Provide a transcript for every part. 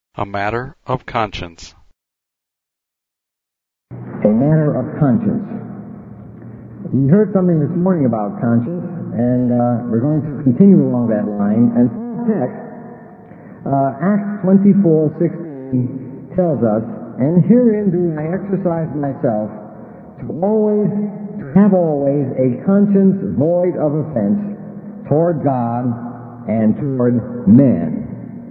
A matter of conscience. A matter of conscience. We heard something this morning about conscience, and we're going to continue along that line. And text, Acts 24:16 tells us, "And herein do I exercise myself to have always a conscience void of offense toward God and toward man."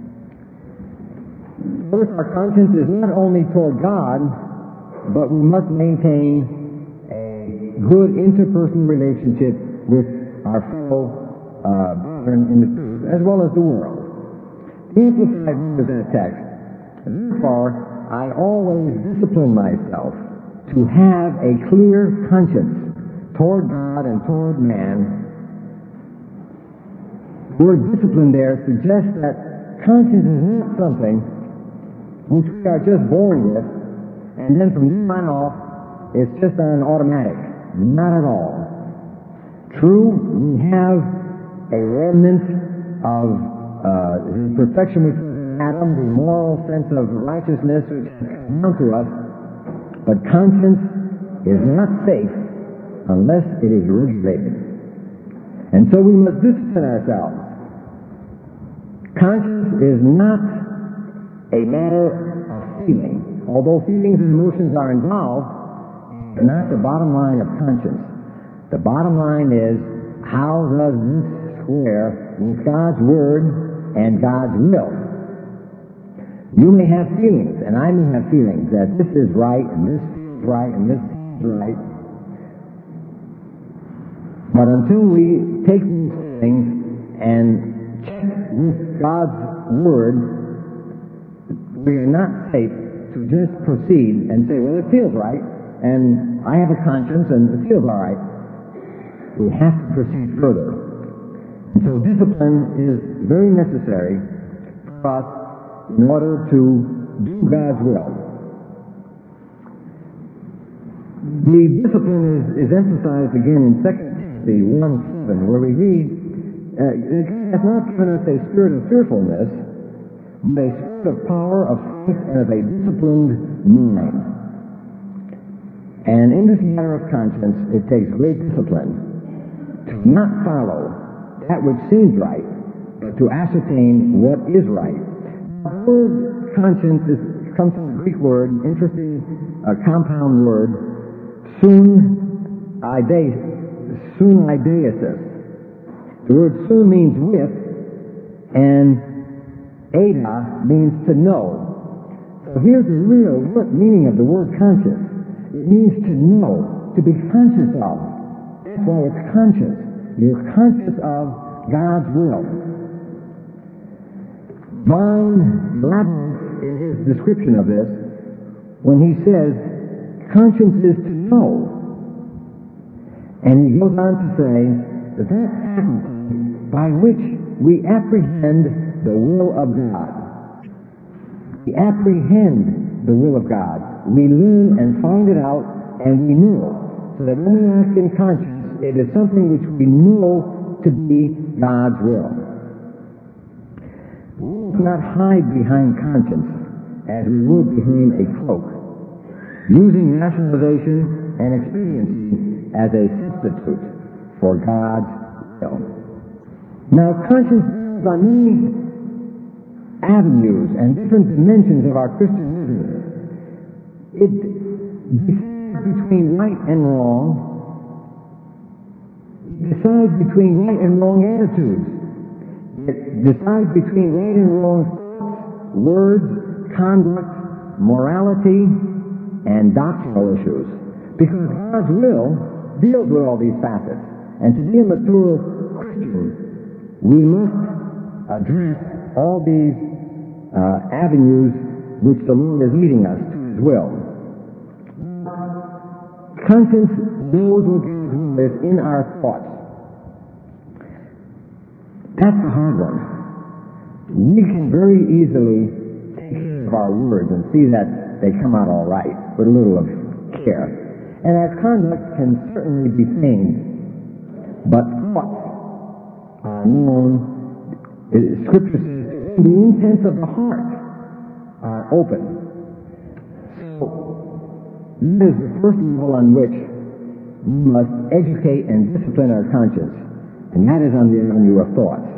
Notice our conscience is not only toward God, but we must maintain a good interpersonal relationship with our fellow brethren in the truth, as well as the world. The Amplified version of that text, "Therefore I always discipline myself to have a clear conscience toward God and toward man." The word discipline there suggests that conscience is not something which we are just born with, and then from then on off, it's just on automatic. Not at all. True, we have a remnant of the perfection which was in Adam, the moral sense of righteousness which has come down to us, but conscience is not safe unless it is regulated. And so we must discipline ourselves. Conscience is not a matter of feeling. Although feelings and emotions are involved, it's not the bottom line of conscience. The bottom line is, how does this square with God's Word and God's will? You may have feelings, and I may have feelings, that this is right, and this feels right, and this is right. But until we take these things and check with God's Word, we are not safe to just proceed and say, well, it feels right, and I have a conscience, and it feels all right. We have to proceed further. And so discipline is very necessary for us in order to do God's will. The discipline is emphasized again in 2 Timothy 1:7, where we read, "God hath not given us a spirit of fearfulness, but a spirit of power, of strength, and of a disciplined mind." And in this matter of conscience, it takes great discipline to not follow that which seems right, but to ascertain what is right. The word conscience comes from the Greek word, interesting compound word, sunideiasis. The word sun means with, and Ada means to know. So here's the real meaning of the word conscience. It means to know, to be conscious of. That's why it's conscious. You're conscious of God's will. Vaughn elaborates in his description of this when he says, conscience is to know. And he goes on to say that faculty by which we apprehend the will of God. We apprehend the will of God. We learn and find it out, and we know. So that when we act in conscience, it is something which we know to be God's will. We will not hide behind conscience as we would behind a cloak, using rationalization and expediency as a substitute for God's will. Now, conscience bears on many avenues and different dimensions of our Christian living. It decides between right and wrong. It decides between right and wrong attitudes. It decides between right and wrong thoughts, words, conduct, morality, and doctrinal issues. Because God's will deals with all these facets. And to be a mature Christian, we must address all these avenues which the Lord is leading us to His will. Conscience knows what God's will is in our thoughts. That's the hard one. We can very easily take care of our words and see that they come out all right with a little of care. And our conduct can certainly be feigned. But thoughts are known, Scripture says, the intents of the heart. are open. So, this is the first level on which we must educate and discipline our conscience, and that is on the avenue of thoughts,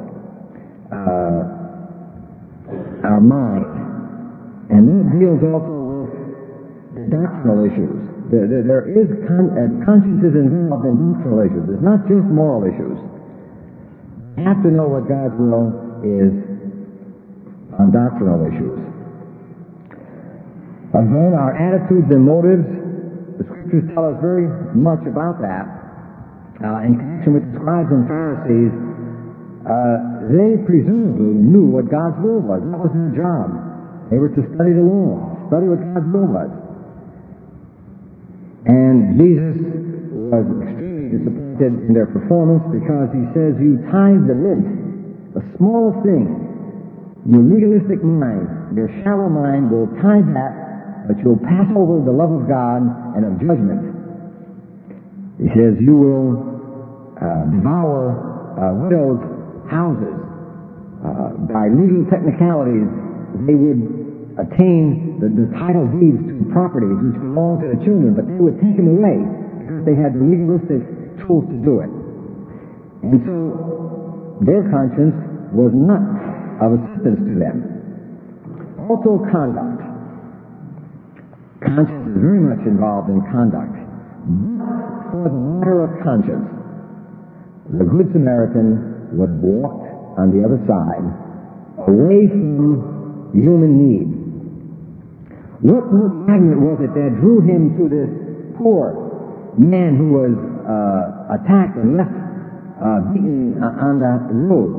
our mind. And that deals also with doctrinal issues. Conscience is involved in doctrinal issues. It's not just moral issues. You have to know what God's will is on doctrinal issues. Again, our attitudes and motives, the Scriptures tell us very much about that. In connection with the scribes and Pharisees, they presumably knew what God's will was. That was their job. They were to study the law, study what God's will was. And Jesus was extremely disappointed in their performance because he says, you tithe the mint, the smallest thing. Your legalistic mind, your shallow mind will tithe that, but you'll pass over the love of God and of judgment. He says, you will devour widows' houses. By legal technicalities, they would attain the title deeds to properties which belonged to the children, but they would take them away because they had the legalistic tools to do it. And so their conscience was not of assistance to them. Also conduct. Conscience is very much involved in conduct. But for the matter of conscience, the Good Samaritan would walk on the other side, away from human need. What magnet was it that drew him to this poor man who was attacked and left beaten on the road?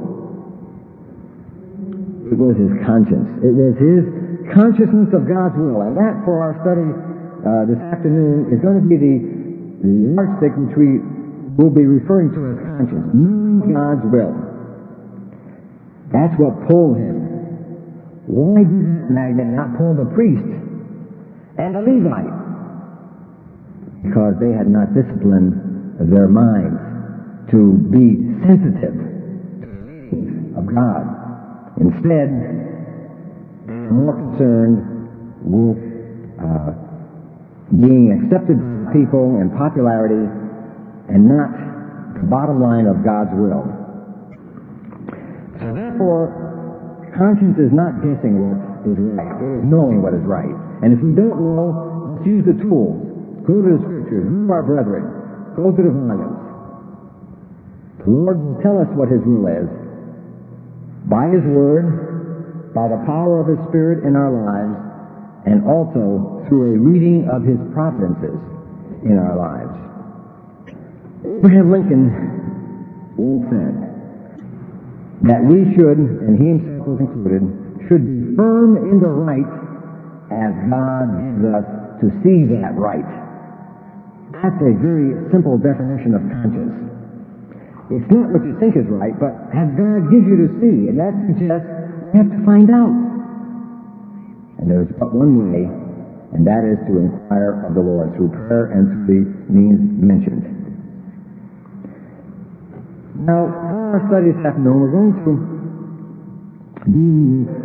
It was his conscience. It was his consciousness of God's will. And that, for our study this afternoon, is going to be the yardstick which we will be referring to as conscience. Knowing God's will. That's what pulled him. Why did that magnet not pull the priest and the Levite? Because they had not disciplined their minds to be sensitive to the leadings of God. Instead, they were more concerned with being accepted by people and popularity and not the bottom line of God's will. So therefore, conscience is not guessing what is right. It is knowing what is right. And if we don't know, let's use the tools. Go to the Scriptures. Go to our brethren. Go to the volumes. The Lord will tell us what His will is by His Word, by the power of His Spirit in our lives, and also through a reading of His providences in our lives. Abraham Lincoln once said that we should, and he himself was included, should be firm in the right as God gives us to see that right. That's a very simple definition of conscience. It's not what you think is right, but as God gives you to see, and that suggests you have to find out. And there's but one way, and that is to inquire of the Lord through prayer and through the means mentioned. Now, for our study this afternoon, we're going to be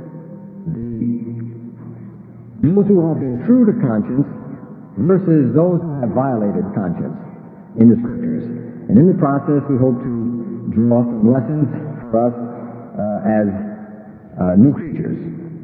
those who have been true to conscience versus those who have violated conscience in the Scriptures. And in the process, we hope to draw some lessons for us as new creatures.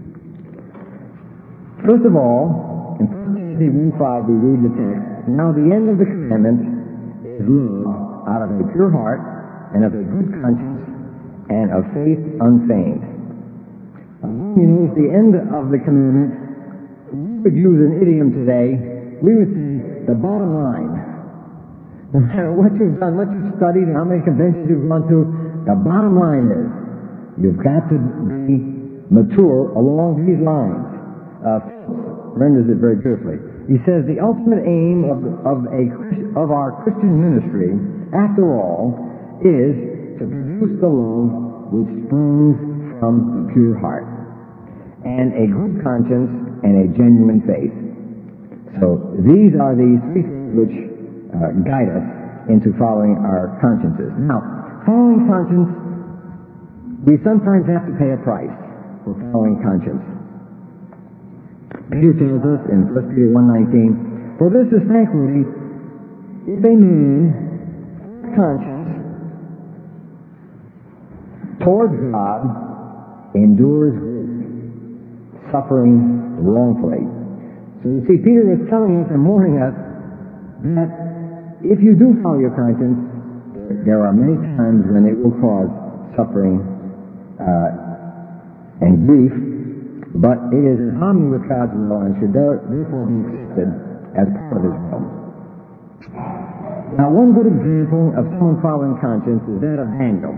First of all, in 1 Timothy 1:5, we read the text, now the end of the commandment is love out of a pure heart, and of a good conscience, and of faith unfeigned. You know, the end of the commandment, we would use an idiom today, we would say, the bottom line. No matter what you've done, what you've studied, and how many conventions you've gone to, the bottom line is, you've got to be mature along these lines. Philip renders it very beautifully. He says, the ultimate aim of our Christian ministry, after all, is to produce the love which springs from a pure heart, and a good conscience, and a genuine faith. So these are the three things which guide us into following our consciences. Now, following conscience, we sometimes have to pay a price for following conscience. Peter tells us in 1 Peter 1:19, "For this is thankworthy, if a man conscience towards God endures suffering wrongfully." So you see, Peter is telling us and warning us that if you do follow your conscience, there are many times when it will cause suffering and grief, but it is in harmony with God's will and should therefore be accepted as part of His will. Now, one good example of someone following conscience is that of Daniel.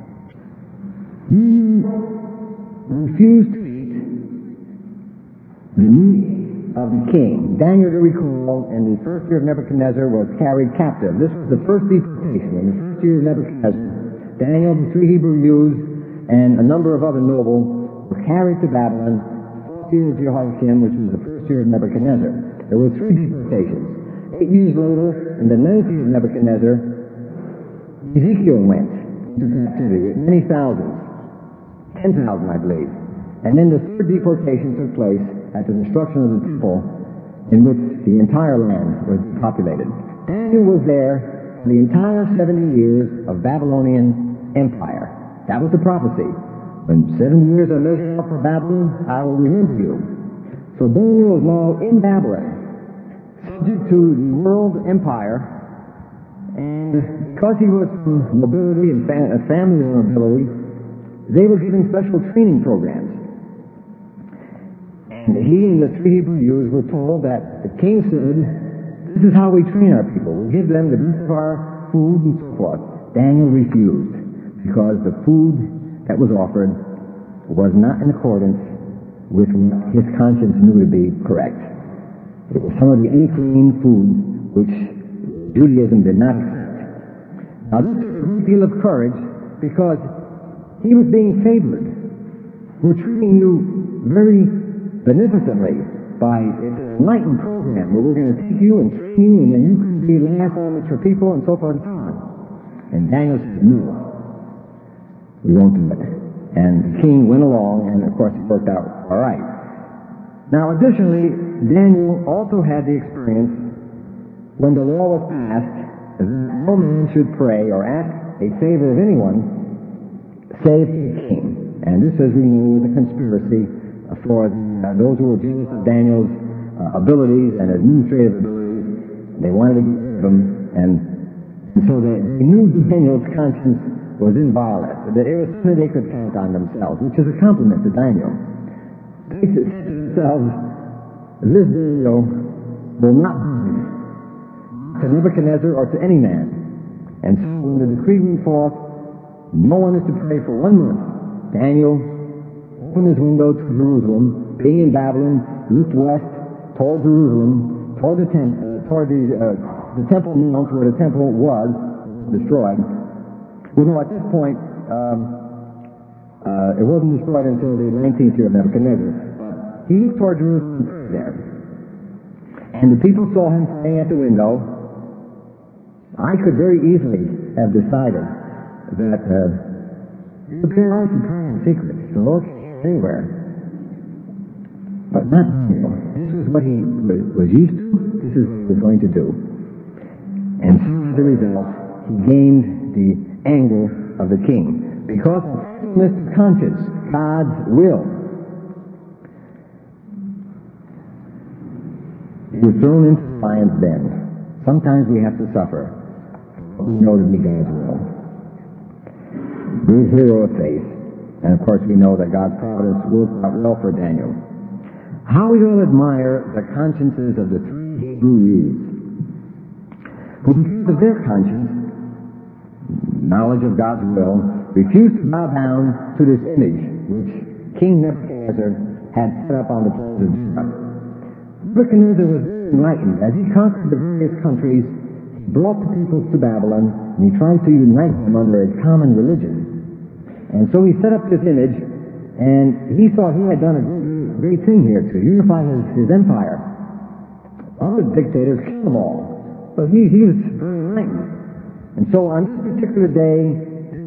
He refused to eat the meat of the king. Daniel, to recall, in the first year of Nebuchadnezzar was carried captive. This was the first deportation. In the first year of Nebuchadnezzar, Daniel, the 3 Hebrew youths, and a number of other nobles were carried to Babylon. 4th year of Jehoiakim, which was the first year of Nebuchadnezzar. There were 3 deportations. 8 years later, in the 9th year of Nebuchadnezzar, Ezekiel went into captivity with many thousands. 10,000, I believe. And then the 3rd deportation took place at the destruction of the temple, in which the entire land was depopulated. Daniel was there for the entire 70 years of Babylonian empire. That was the prophecy. When 70 years are measured out for Babylon, I will remember you. So Daniel is now in Babylon, subject to the world empire, and because he was from nobility and family nobility, they were giving special training programs. And he and the 3 Hebrew youths were told that the king said, "This is how we train our people. We give them the best of our food and so forth." Daniel refused, because the food that was offered was not in accordance with what his conscience knew to be correct. It was some of the unclean food which Judaism did not accept. Now this took a great deal of courage, because he was being favored. We're treating you very beneficently by an enlightened program where we're going to take you and train you, and then you can be last moments for people and so forth and so on. And Daniel said, "No, we won't do it." And the king went along, and of course it worked out all right. Now additionally, Daniel also had the experience when the law was passed that no man should pray or ask a favor of anyone save the king. And this, as we know, was a conspiracy for those who were jealous of Daniel's abilities and administrative abilities. They wanted to get rid of him, and so they knew Daniel's conscience was inviolate, that it was something they could count on themselves, which is a compliment to Daniel. They said to themselves, "This Daniel will not burn to Nebuchadnezzar or to any man." And so when the decree went forth, no one is to pray for 1 month. Daniel opened his window to Jerusalem, being in Babylon, looked west toward Jerusalem, toward the Temple Mount where the temple was destroyed. Well, no, at this point, it wasn't destroyed until the 19th year of Nebuchadnezzar. But he looked toward Jerusalem and prayed there. And the people saw him praying at the window. I could very easily have decided that it would be all right to pray in secret. The Lord can hear anywhere. But not Daniel. This was what he was used to. This is what he was going to do. And so as a result, he gained the anger of the king. Because of faithfulness to conscience, God's will, he was thrown into the lion's den. Sometimes we have to suffer what we know to be God's will. Great hero of faith. And of course we know that God's providence worked out well for Daniel. How we will admire the consciences of the 3 Hebrew youths, who because of their conscience, knowledge of God's will, refused to bow down to this image which King Nebuchadnezzar had set up on the plains of Judah. Nebuchadnezzar was very enlightened. As he conquered the various countries, he brought the peoples to Babylon, and he tried to unite them under a common religion. And so he set up this image, and he thought he had done a great thing here to unify his empire. Other dictators killed them all, but he was very enlightened. And so on this particular day,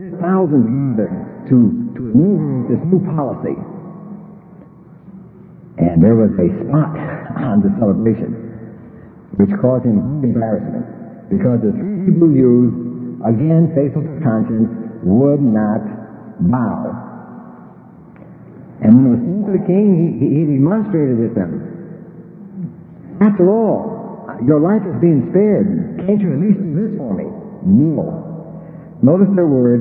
thousands gathered to inaugurate this new policy. And there was a spot on the celebration which caused him embarrassment, because the three Hebrew youths, again faithful to conscience, would not bow. And when it was seen to the king, he remonstrated with them. After all, your life is being spared. Can't you at least do this for me? No. Notice their words.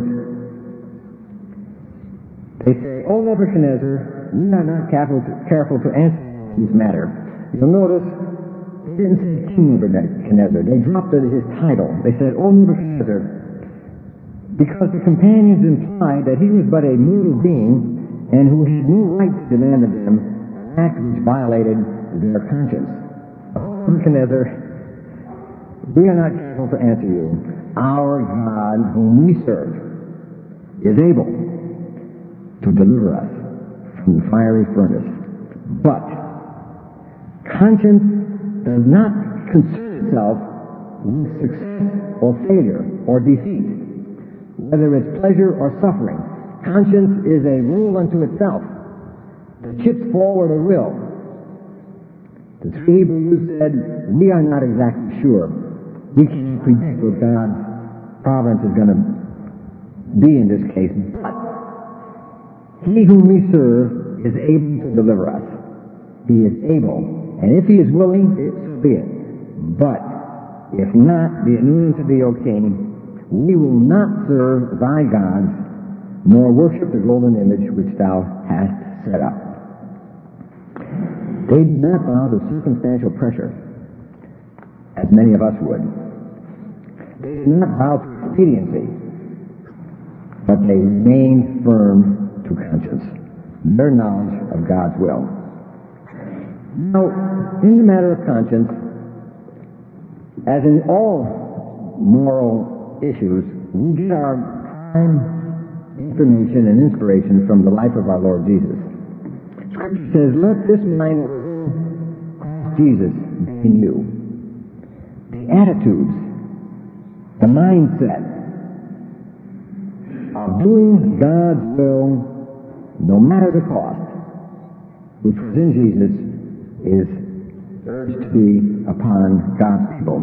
They say, O Nebuchadnezzar, we are not careful to answer this matter. You'll notice they didn't say King Nebuchadnezzar. They dropped his title. They said, O Nebuchadnezzar, because the companions implied that he was but a mortal being and who had no right to demand of them an act which violated their conscience. O Nebuchadnezzar, we are not careful to answer you. Our God, whom we serve, is able to deliver us from the fiery furnace. But conscience does not concern itself with success or failure or defeat, whether it's pleasure or suffering. Conscience is a rule unto itself that chips forward a will. The three Hebrew youths said, we are not exactly sure. We can't predict what God's providence is going to be in this case, but He whom we serve is able to deliver us. He is able. And if He is willing, so be it. But if not, be it known unto thee, O king, we will not serve thy gods, nor worship the golden image which thou hast set up. They did not bow to circumstantial pressure, as many of us would. They did not bow to expediency, but they remained firm to conscience, their knowledge of God's will. Now, in the matter of conscience, as in all moral issues, we get our prime information and inspiration from the life of our Lord Jesus. Scripture says, let this mind that was in Christ Jesus be in you. The attitudes, the mindset of doing God's will no matter the cost, which was in Jesus, is urged to be upon God's people.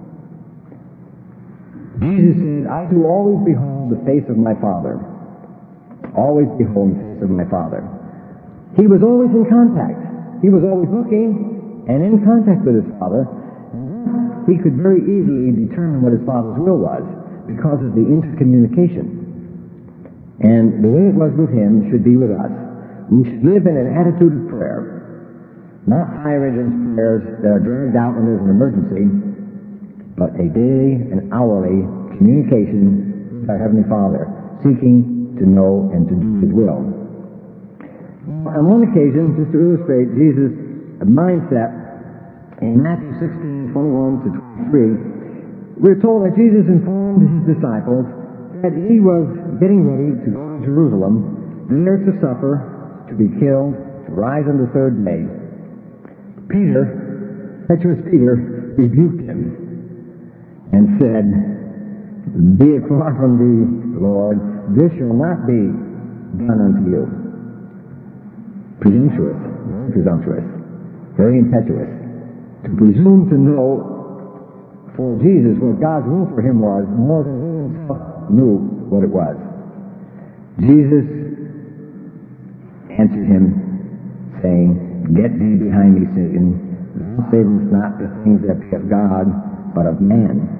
Jesus said, I do always behold the face of my Father. Always behold the face of my Father. He was always in contact. He was always looking and in contact with his Father. He could very easily determine what his Father's will was because of the intercommunication. And the way it was with him should be with us. We should live in an attitude of prayer, not fire engine prayers that are dragged out when there's an emergency, but a daily and hourly communication with our Heavenly Father, seeking to know and to do His will. On one occasion, just to illustrate Jesus' mindset, in Matthew 16:21 to 23, we're told that Jesus informed His disciples that He was getting ready to go to Jerusalem, there to suffer, to be killed, to rise on the third day. Peter, impetuous Peter, rebuked Him and said, be it far from thee, Lord, this shall not be done unto you. Presumptuous, very presumptuous, very impetuous. To presume to know for Jesus what God's will for him was more than he himself knew what it was. Jesus answered him, saying, get thee behind me, Satan. Thou savest not the things that be of God, but of man.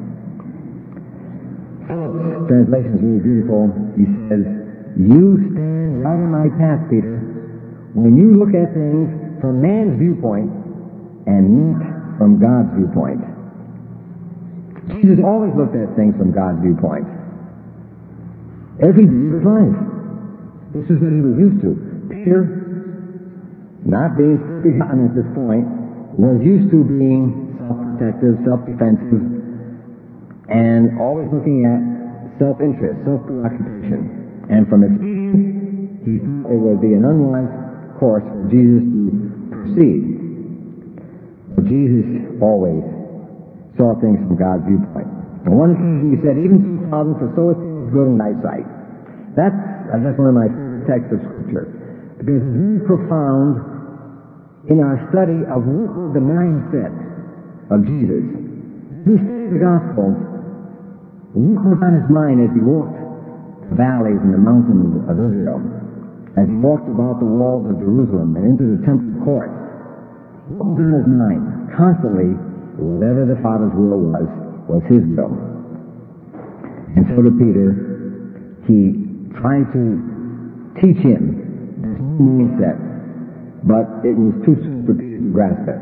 Philip's translation is really beautiful. He says, you stand right in my path, Peter, when you look at things from man's viewpoint and not from God's viewpoint. Jesus always looked at things from God's viewpoint. Every day of his life. This is what he was used to. Peter, not being begotten at this point, was used to being self-protective, self-defensive, and always looking at self-interest, self-preoccupation. And from experience, he thought it would be an unwise course for Jesus to proceed. But Jesus always saw things from God's viewpoint. And one thing he said, even 2,000 for so it is good in thy sight. That's one of my favorite texts of Scripture, because it's very profound in our study of what was the mindset of Jesus. We studied the Gospels. What was on his mind as he walked the valleys and the mountains of Israel, as he walked about the walls of Jerusalem and into the temple courts? What was on his mind? Constantly, whatever the Father's will was his will. And so to Peter, he tried to teach him this new mindset, but it was too soon for Peter to grasp it.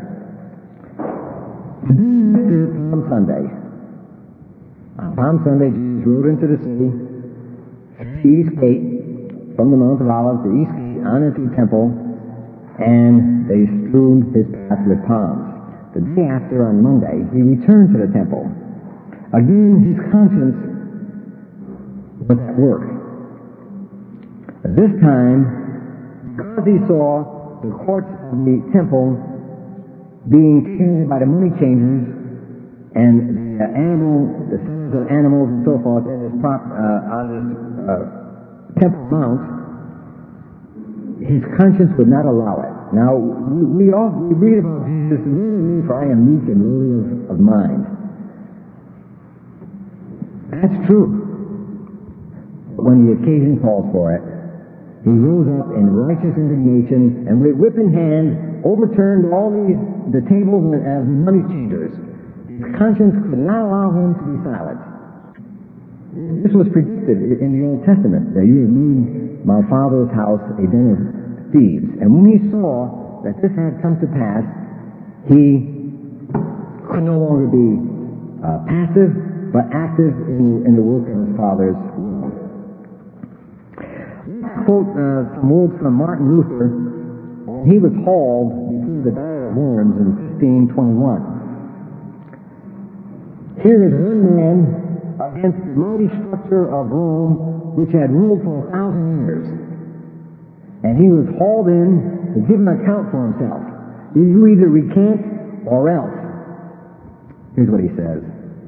After Palm Sunday, on Palm Sunday, Jesus rode into the city, the east gate, from the Mount of Olives, the east gate, on into the temple, and they strewed his path with palms. The day after, on Monday, he returned to the temple. Again, his conscience was at work. This time, because he saw the courts of the temple being taken by the money changers and the sellers of animals and so forth on this temple mount, his conscience would not allow it. Now, we read about Jesus, for I am meek and lowly of mind. That's true. But when the occasion calls for it, he rose up in righteous indignation and with whip in hand overturned all the tables of the money changers. His conscience could not allow him to be silent. This was predicted in the Old Testament, that you have made my father's house a den of thieves. And when he saw that this had come to pass, he could no longer be passive, but active in the work of his Father's will. I'll quote some words from Martin Luther. He was hauled before the Diet of Worms in 1521. Here is one man against the mighty structure of Rome, which had ruled for 1,000 years. And he was hauled in to give an account for himself. You either recant or else. Here's what he says.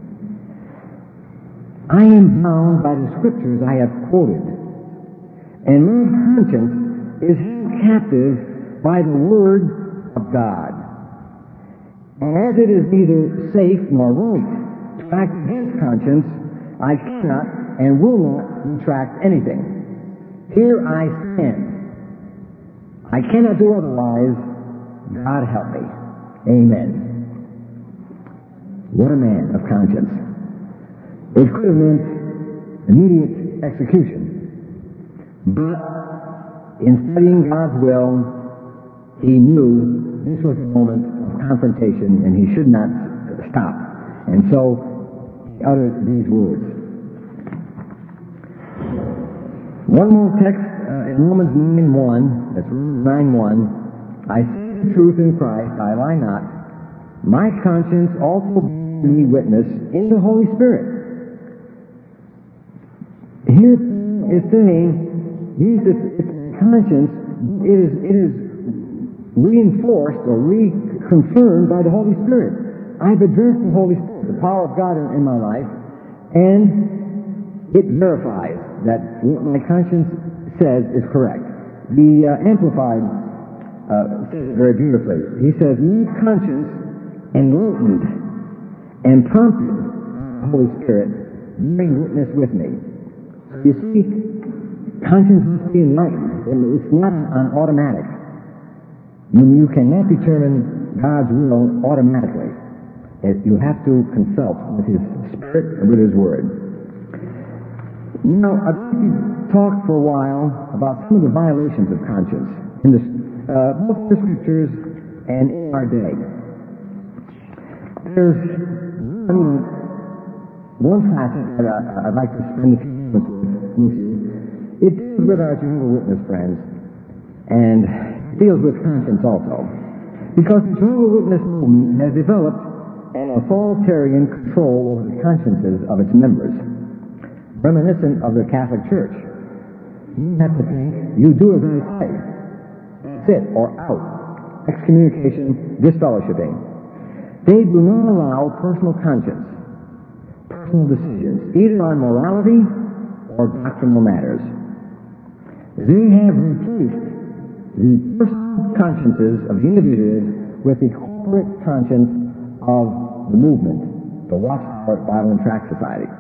I am bound by the scriptures I have quoted, and my conscience is held captive by the word of God. And as it is neither safe nor right to act against conscience, I cannot and will not retract anything. Here I stand. I cannot do otherwise. God help me. Amen. What a man of conscience. It could have meant immediate execution. But in studying God's will, he knew this was a moment of confrontation and he should not stop. And so he uttered these words. One more text in Romans 9:1, that's Romans 9:1. I say the truth in Christ, I lie not. My conscience also bears me witness in the Holy Spirit. Here is saying, Jesus, its conscience, it is reinforced or reconfirmed by the Holy Spirit. I've addressed the Holy Spirit, the power of God in my life, and it verifies that what my conscience says is correct. The Amplified says it very beautifully. He says, my conscience enlightened and prompted the Holy Spirit bearing witness with me. You see, conscience must be enlightened. It's not on automatic. You cannot determine God's will automatically. You have to consult with His Spirit and with His Word. Now, I'd like to talk for a while about some of the violations of conscience in both the Scriptures and in our day. There's one passage that I'd like to spend a few minutes with you. It deals with our Jehovah's Witness friends, and it deals with conscience also. Because the Jehovah's Witness movement has developed an authoritarian control over the consciences of its members, reminiscent of the Catholic Church. You have to think, you do as I say. That's it, or out. Excommunication, disfellowshipping. They do not allow personal conscience, personal decisions, either on morality or doctrinal matters. They have replaced the personal consciences of the individuals with the corporate conscience of the movement, the Watchtower Bible and Tract Society.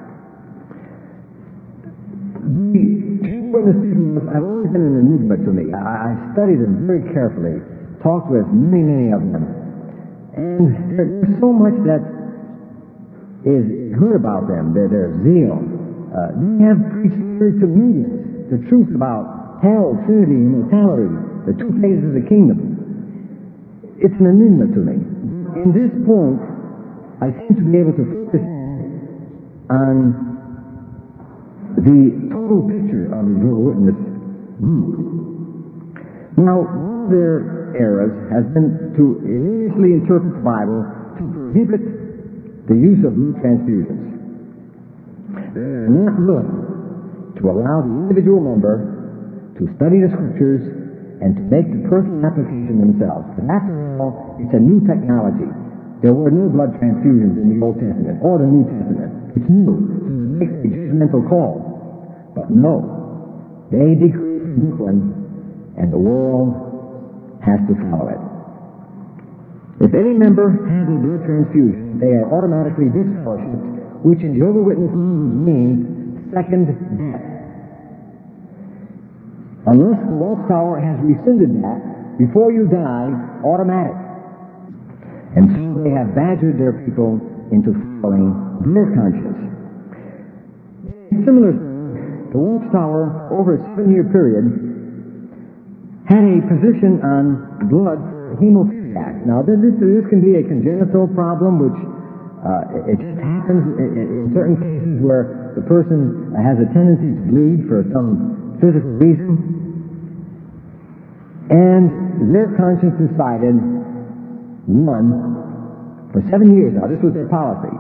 The Jehovah's Witnesses have always been an enigma to me. I studied them very carefully, talked with many of them, and there's so much that is good about them. Their zeal. They have preached to millions the truth about hell, Trinity, immortality, the two phases of the kingdom. It's an enigma to me. In this point, I seem to be able to focus on the total picture of the Jehovah's Witness group. Now, one of their errors has been to erroneously interpret the Bible to prohibit the use of blood transfusions. They're not willing to allow the individual member to study the Scriptures and to make the personal application themselves. But after all, it's a new technology. There were no blood transfusions in the Old Testament or the New Testament. It's new. To make a judgmental call. But no. They decreed from Brooklyn, and the world has to follow it. If any member has a blood transfusion, they are automatically disfellowshipped, which in Jehovah's Witness means second death. Unless the Watchtower has rescinded that, before you die, automatic. And so they have badgered their people into following their conscience. Similar, the Watchtower, over a 7-year period, had a position on blood for hemophiliac. Now, this can be a congenital problem, which it just happens in certain cases where the person has a tendency to bleed for some physical reason. And their conscience decided, for 7 years now, this was their policy.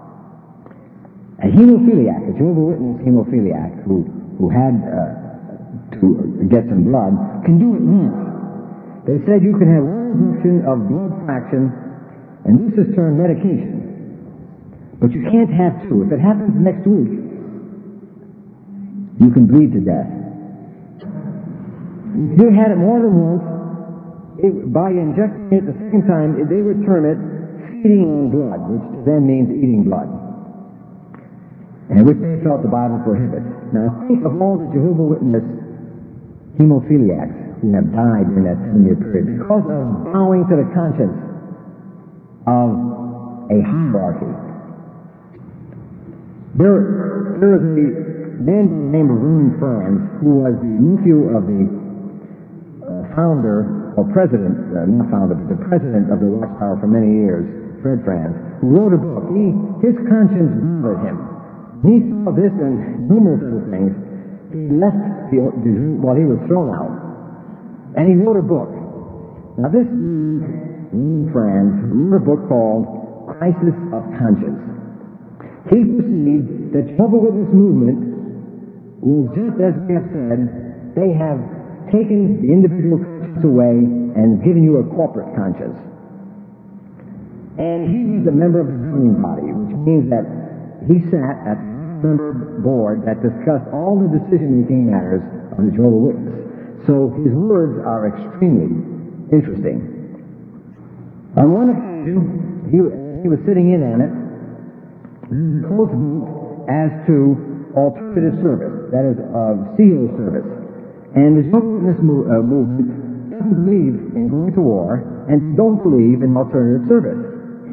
A hemophiliac, a Jehovah's Witness hemophiliac, who had to get some blood, can do it once. They said you can have one injection of blood fraction, and this is termed medication. But you can't have two. If it happens next week, you can bleed to death. If you had it more than once, by injecting it the second time, they would term it feeding on blood, which then means eating blood. And which they felt the Bible prohibits. Now think of all the Jehovah's Witness hemophiliacs who have died in that 7-year period because of bowing to the conscience of a hierarchy. There was a man named Vernon Franz, who was the nephew of the founder, or president, not founder, but the president of the Watchtower for many years, Fred Franz, who wrote a book. His conscience bothered him. He saw this and numerous other things. He left while he was thrown out. And he wrote a book. Now this Franz wrote a book called Crisis of Conscience. He perceived that Jehovah's Witness movement was just as we have said, they have taken the individual conscience away and given you a corporate conscience. And he was a member of the governing body, which means that he sat at the member board that discussed all the decision-making matters of the Jehovah's Witness. So his words are extremely interesting. On one occasion, he was sitting in on it, close as to alternative service, that is, CO service. And the Jehovah's Witness movement doesn't believe in going to war and don't believe in alternative service.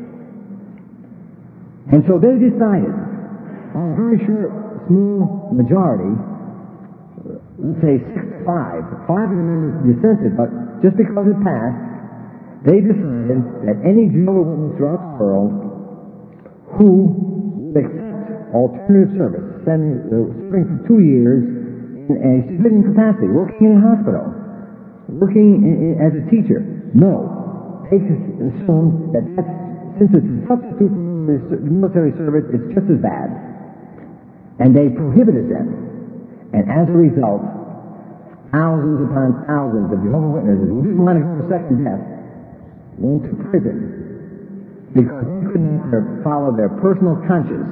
And so they decided, on a very short, small majority, let's say 6-5, 5 of the members dissented, but just because it passed, they decided that any Jehovah's Witness throughout the world who would accept alternative service, serving for 2 years in a civilian capacity, working in a hospital, working as a teacher. No. They assumed that since it's a substitute for military service, it's just as bad. And they prohibited them. And as a result, thousands upon thousands of Jehovah's Witnesses who didn't want to go to second death went to prison because they couldn't follow their personal conscience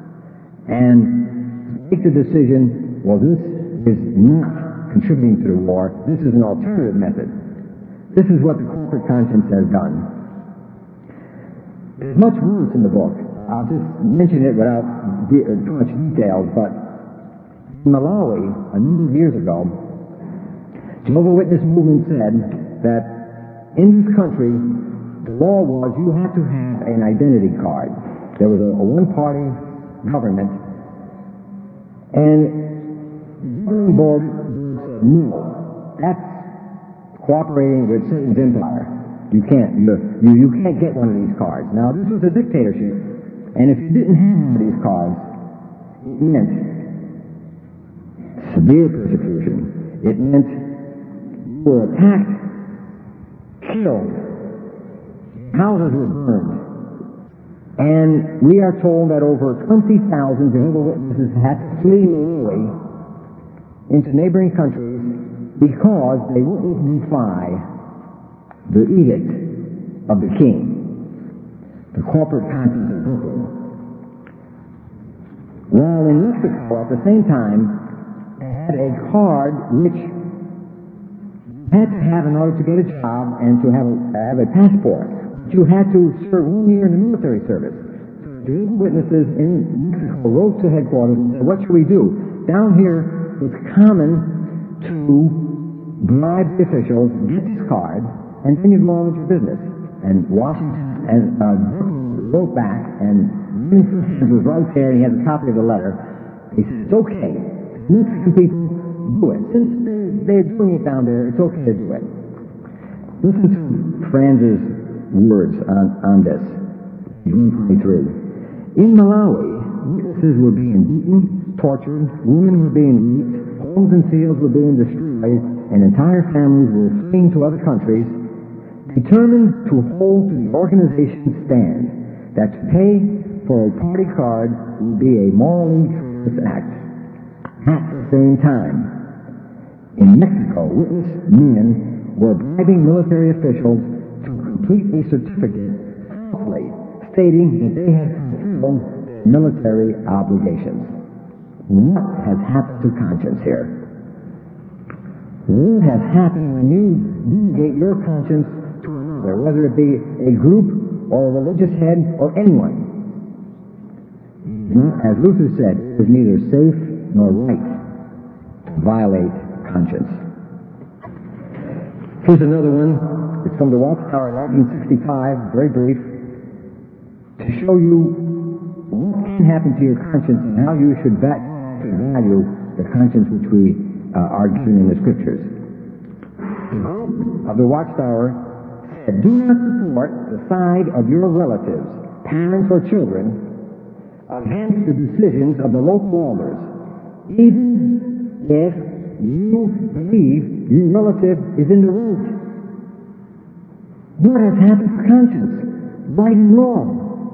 and make the decision, well, this is not contributing to the war. This is an alternative method. This is what the corporate conscience has done. There's much worse in the book. I'll just mention it without too much details, but in Malawi, a number of years ago, Jehovah's Witness movement said that in this country, the law was you had to have an identity card. There was a one-party government, and the governing board said, no, that's cooperating with Satan's empire. You can't get one of these cards. Now, this was a dictatorship, and if you didn't have one of these cards, it meant severe persecution. It meant you were attacked, killed, houses were burned. And we are told that over 20,000 Jehovah's Witnesses had to flee Malawi into neighboring countries because they wouldn't defy the edict of the king, the corporate conscience of Brooklyn. While in Mexico, at the same time, they had a card which you had to have in order to get a job and to have a passport. You had to serve 1 year in the military service. The witnesses in Mexico wrote to headquarters and said, what should we do? Down here, it's common to bribe the officials, get this card, and then you go on with your business. And Washington and Brooklyn wrote back, and William was right there, and he has a copy of the letter. He said, it's okay. Mexican people do it. Since they're doing it down there, it's okay to do it. Listen to Franz's words on this. June 23. In Malawi, witnesses were being beaten, tortured, women were being raped, homes and fields were being destroyed, and entire families were fleeing to other countries, determined to hold to the organization's stand that to pay for a party card would be a morally traitorous act. At the same time, in Mexico, witness men were bribing military officials to complete a certificate falsely stating that they had fulfilled their military obligations. What has happened to conscience here? What has happened when you delegate your conscience to another, whether it be a group or a religious head or anyone? As Luther said, it is neither safe nor right to violate conscience. Here's another one. It's from the Watchtower in 1965, very brief, to show you what can happen to your conscience and how you should value the conscience which we are given in the Scriptures. The group of the Watchtower said, do not support the side of your relatives, parents or children, against the decisions of the local elders, even if you believe your relative is in the right. What has happened to conscience? Right and wrong.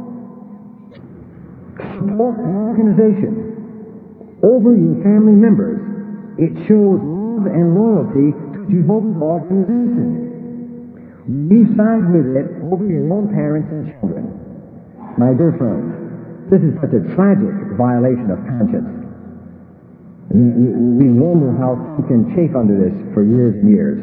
Support an organization over your family members. It shows love and loyalty to Jehovah's organization. You side with it over your own parents and children. My dear friends, this is such a tragic violation of conscience. We wonder how we can chafe under this for years and years.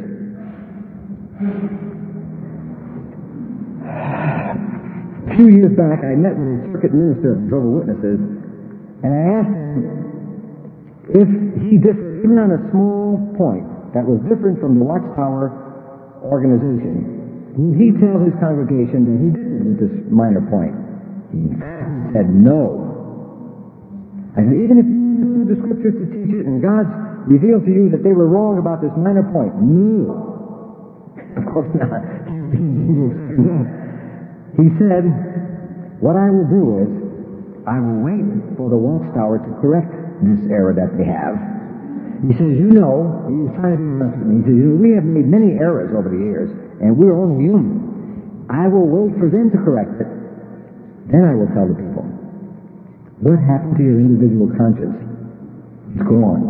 A few years back, I met with a circuit minister of Jehovah's Witnesses, and I asked him if he differed, even on a small point that was different from the Watchtower organization. Would he tell his congregation that he didn't with this minor point? He said no. I said, even if you use the Scriptures to teach it and God's revealed to you that they were wrong about this minor point, no. Of course not. He said, what I will do is, I will wait for the Watchtower to correct this error that they have. He says, you know, he was trying to be honest with me, he says, we have made many errors over the years, and we're only human. I will wait for them to correct it, then I will tell the people. What happened to your individual conscience? It's gone.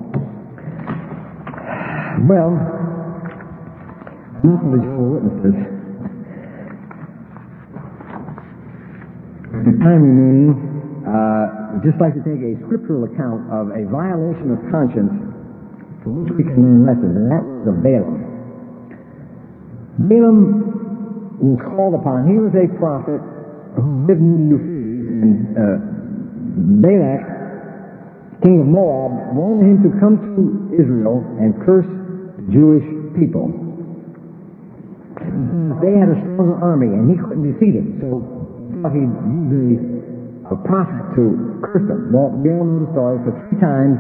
Well, enough of the Jehovah's Witnesses. The time remaining, I'd just like to take a scriptural account of a violation of conscience from which we can learn lessons, and that was of Balaam. Balaam was called upon. He was a prophet who lived in Euphrates, and Balak, king of Moab, wanted him to come to Israel and curse the Jewish people. They had a stronger army, and he couldn't defeat him, so he thought he'd use a prophet to curse them. Well, we all know the story. For 3 times,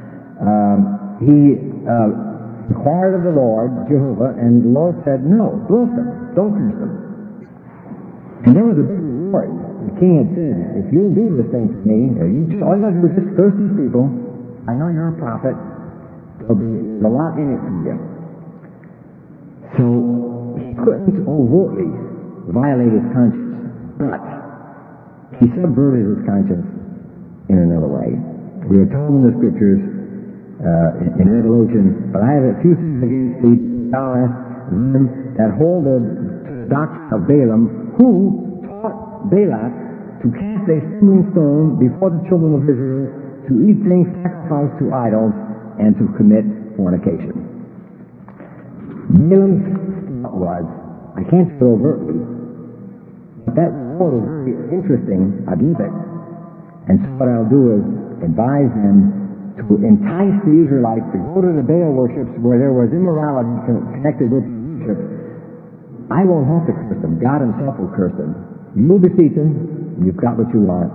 he inquired of the Lord, Jehovah, and the Lord said, no, bless them, don't curse them. And there was a big reward. The king had said, if you do this thing to me, all you got to do is just curse these people. I know you're a prophet. There'll be a lot in it for you. So he couldn't overtly violate his conscience, but he subverted his conscience in another way. We are told in the scriptures, in Revelation, but I have a few things against them that hold the doctrine of Balaam, who taught Balak to cast a stumbling stone before the children of Israel, to eat things sacrificed to idols, and to commit fornication. Balaam's thought was, I can't say overtly, but that reward is very interesting. I'd love it. And so what I'll do is advise them to entice the Israelites to go to the Baal worships where there was immorality connected with worship. I won't have to curse them. God himself will curse them. You'll defeat them. You've got what you want.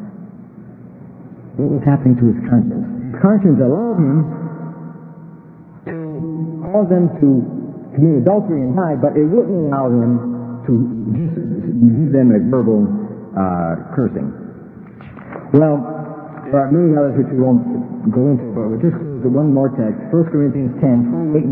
What was happening to his conscience? His conscience allowed him to cause them to commit adultery and die, but it wouldn't allow him to just give them a verbal cursing. Well, there are many others which we won't go into, but we'll just close with one more text, 1 Corinthians 10, 28 and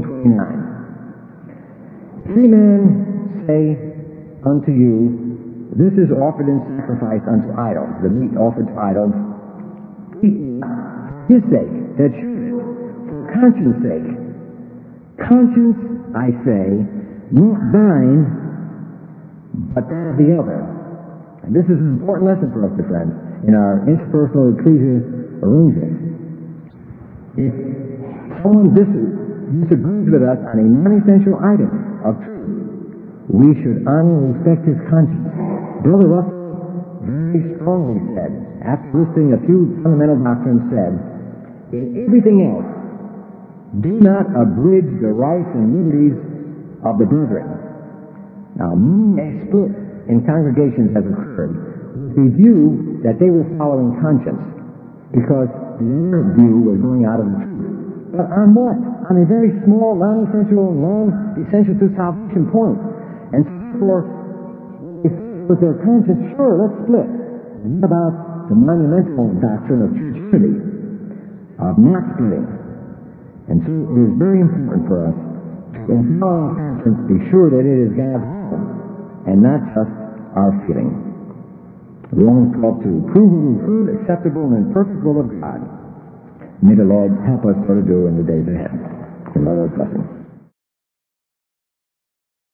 29. If any man say unto you, this is offered in sacrifice unto idols, the meat offered to idols, eat not for his sake, that should, for conscience sake. Conscience, I say, not thine, but that of the other. And this is an important lesson for us, my friends, in our interpersonal ecclesial arrangements. If someone disagrees with us on a non-essential item of truth, we should honor and respect his conscience. Brother Russell very strongly said, after listing a few fundamental doctrines, said, in everything else, do not abridge the rights and liberties of the brethren. Now, a split in congregations has occurred with the view that they were following conscience because their view was going out of the truth. But on what? On a very small, non-essential to salvation point. And so therefore, with their conscience, sure, let's split. And what about the monumental doctrine of church unity, of not splitting? And so it is very important for us to, in following conscience, be sure that it is God's will and not just our feeling. Romans 12:2, prove the true, acceptable, and perfect will of God. May the Lord help us so to do in the days ahead. The Lord's blessing.